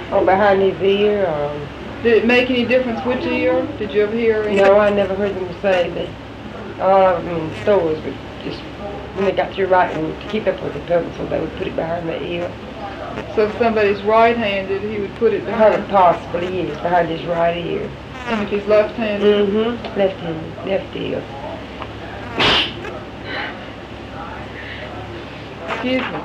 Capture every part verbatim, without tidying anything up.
Or behind his ear. Or... Did it make any difference which ear? Did you ever hear any? No, I never heard them say that. All of them in stores would just, when they got through writing, to keep up with the pencil, they would put it behind the ear. So if somebody's right-handed, he would put it behind? Possibly, yes, behind his right ear. And if he's left-handed? Mm-hmm. Left-handed, left ear. Excuse me.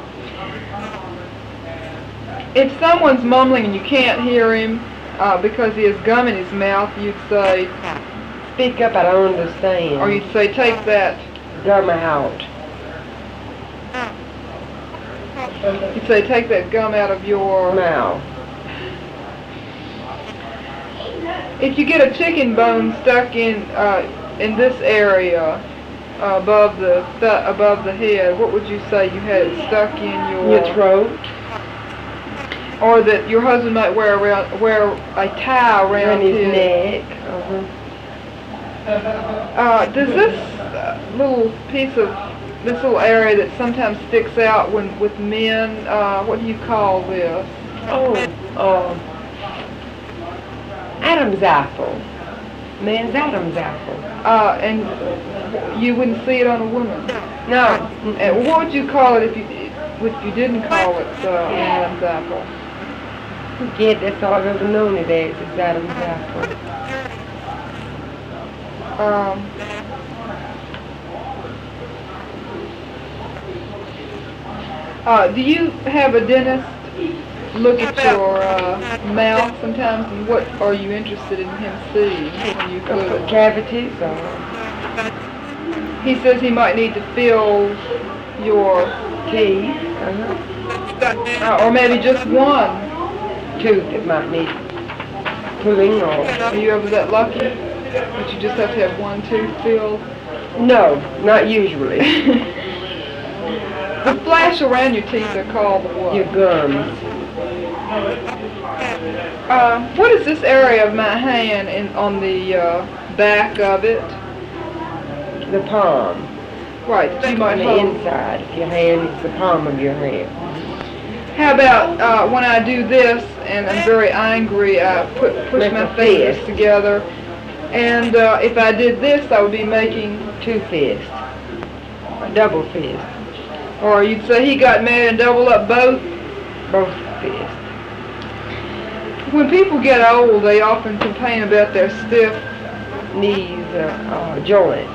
If someone's mumbling and you can't hear him uh, because he has gum in his mouth, you'd say, speak up, I don't understand. Or you'd say, take that gum out. You'd say, take that gum out of your mouth. If you get a chicken bone stuck in uh, in this area uh, above the th above the head, what would you say you had it stuck in your your throat? Or that your husband might wear around wear a tie around his, his neck. Uh-huh. Uh, does this uh, little piece of this little area that sometimes sticks out when with men, uh, what do you call this? Oh, uh, Adam's apple. Man's Adam's apple. Uh, and you wouldn't see it on a woman. No. And what would you call it if you if you didn't call it uh, Adam's apple? Forget, that's all I've ever known it as, is Adam's apple. Um, uh, do you have a dentist look at your uh, mouth sometimes, and what are you interested in him seeing when you could? Cavities? Or? He says he might need to fill your teeth, uh-huh. uh, or maybe just one tooth that might need pulling. Or are you ever that lucky that you just have to have one tooth filled? No, not usually. The flash around your teeth are called what? Your gums. Uh, what is this area of my hand in, on the uh, back of it? The palm. Right, you might on the hold. inside of your hand is the palm of your hand. How about uh, when I do this and I'm very angry, I put, push Make my a fingers fist. together, and uh, if I did this, I would be making two fists, a double fist. Or you'd say he got mad and double up both? Both fists. When people get old, they often complain about their stiff knees, uh, uh, joints.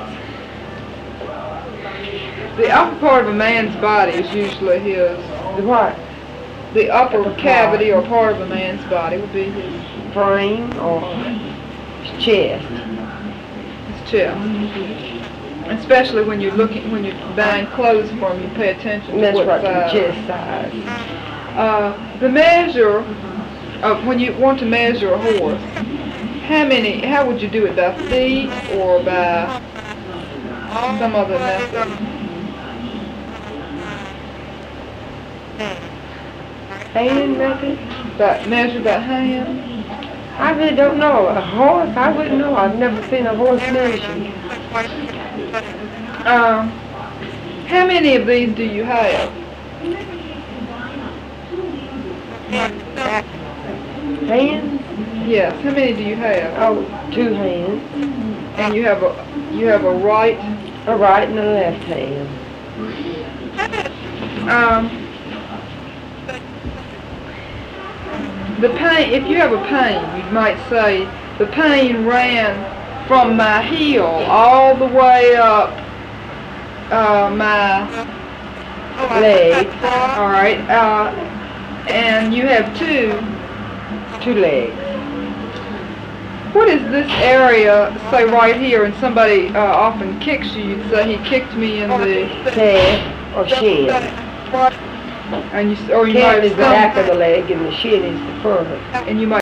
The upper part of a man's body is usually his. The what? The upper, upper cavity or part of a man's body would be his brain or his chest. His chest. Especially when you're looking, when you're buying clothes for him, you pay attention to That's what right, size. the chest size. Uh, the measure, uh, when you want to measure a horse, how many, how would you do it, by feet or by some other method? Hand method? By, measure by hand? I really don't know. A horse? I wouldn't know. I've never seen a horse measured. Um, how many of these do you have? Hands? Yes. How many do you have? Oh, two hands. And you have a you have a right, a right and a left hand. Um, the pain. If you have a pain, you might say the pain ran from my heel all the way up uh, my leg. All right. Uh, and you have two. Two legs. What is this area, say right here, and somebody uh, often kicks you, you'd say he kicked me in the head or shin. And you, or you Calf might is the back of the leg and the shin is the front. And you might